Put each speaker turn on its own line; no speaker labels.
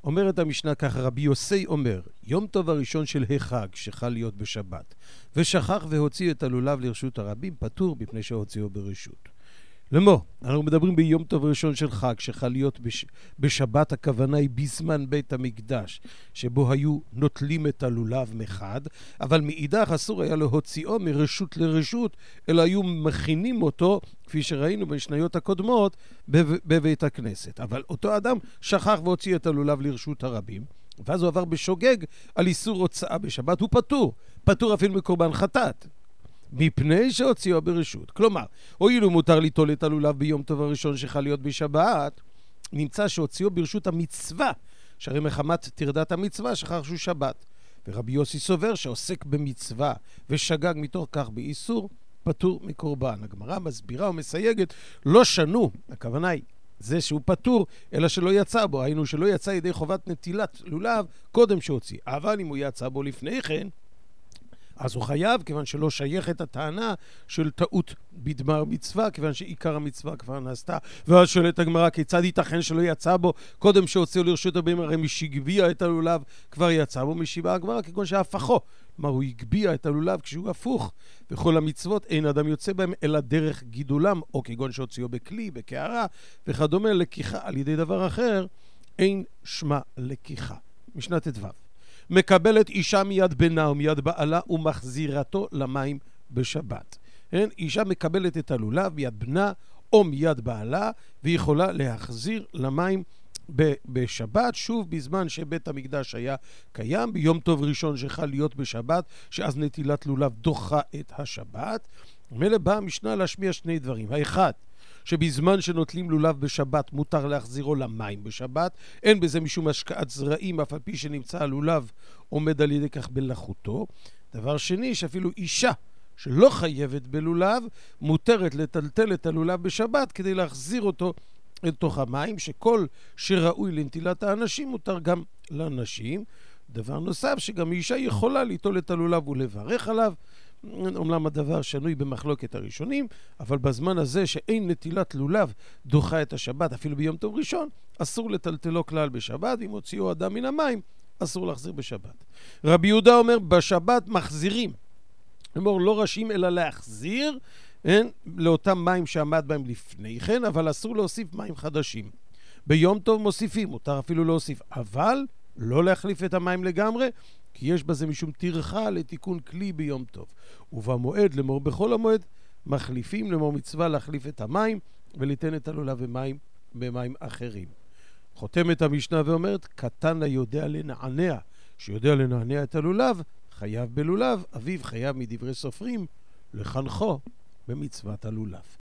אומרת המשנה ככה, רבי יוסי אומר, יום טוב הראשון של החג שחל להיות בשבת, ושכח והוציא את הלולב לרשות הרבים, פטור בפני שהוציאו ברשות. לאמור, אנחנו מדברים ביום טוב ראשון של חג שחל להיות בשבת, הכוונה היא בזמן בית המקדש, שבו היו נוטלים את הלולב מחד, אבל מאידך אסור היה להוציאו מרשות לרשות, אלא היו מכינים אותו, כפי שראינו בשניות הקודמות, בבית הכנסת. אבל אותו אדם שכח והוציא את הלולב לרשות הרבים, ואז הוא עבר בשוגג על איסור הוצאה בשבת, הוא פטור, פטור אפילו מקורבן חטאת. מפני שהוציאו ברשות. כלומר, הואילו מותר ליטול את הלולב ביום טוב הראשון שחל להיות בשבת, נמצא שהוציאו ברשות המצווה, שהרי מחמת תרדת המצווה שכח שהוא שבת. ורבי יוסי סובר שעוסק במצווה ושגג מתוך כך באיסור, פטור מקורבן. הגמרא מסבירה ומסייגת, לא שנו, הכוונה היא זה שהוא פטור, אלא שלא יצא בו, היינו שלא יצא ידי חובת נטילת לולב קודם שהוציא. אבל אם הוא יצא בו לפני כן, אז הוא חייב, כיוון שלא שייך את הטענה של טעות בדבר מצווה, כיוון שעיקר המצווה כבר נעשתה. ואז שואלת הגמרא, כיצד ייתכן שלא יצא בו קודם שהוציאו לרשות הרבים? הרי משגביע את הלולב כבר יצא בו, משיבה הגמרא, כגון שהפכו. כלומר, הוא הגביע את הלולב כשהוא הפוך, וכל המצוות אין אדם יוצא בהם אלא דרך גידולם, או כגון שהוציאו בכלי, בקערה, וכדומה. לקיחה על ידי דבר אחר, אין שמה לקיחה. משנה ט"ו. מקבלת אישה מיד בנה או מיד בעלה ומחזירתו למים בשבת. אישה מקבלת את הלולב מיד בנה או מיד בעלה, ויכולה להחזיר למים בשבת, שוב בזמן שבית המקדש היה קיים, ביום טוב ראשון שחל להיות בשבת, שאז נטילת לולב דוחה את השבת. ומילא באה המשנה להשמיע שני דברים. האחד, שבזמן שנוטלים לולב בשבת מותר להחזירו למים בשבת, אין בזה משום השקעת זרעים, אף על פי שנמצא הלולב עומד על ידי כך בלחותו. דבר שני, שאפילו אישה שלא חייבת בלולב, מותרת לטלטל את הלולב בשבת כדי להחזיר אותו אל תוך המים, שכל שראוי לנטילת האנשים מותר גם לנשים. דבר נוסף, שגם אישה יכולה ליטול את הלולב ולברך עליו, אומנם הדבר שנוי במחלוקת הראשונים, אבל בזמן הזה שאין נטילת לולב דוחה את השבת, אפילו ביום טוב ראשון, אסור לטלטלו כלל בשבת, אם הוציאו אדם מן המים, אסור להחזיר בשבת. רבי יהודה אומר, בשבת מחזירים. כלומר, לא רשים אלא להחזיר, לאותם מים שעמד בהם לפני כן, אבל אסור להוסיף מים חדשים. ביום טוב מוסיפים, מותר אפילו להוסיף, אבל לא להחליף את המים לגמרי, כי יש בזה משום טרחה לתיקון כלי ביום טוב. ובמועד, לאמור בכל המועד, מחליפים, לאמור מצווה להחליף את המים וליתן את הלולב במים אחרים. חותמת המשנה ואומרת, קטן היודע לנענע, שיודע לנענע את הלולב, חייב בלולב, אביו חייב מדברי סופרים לחנכו במצוות הלולב.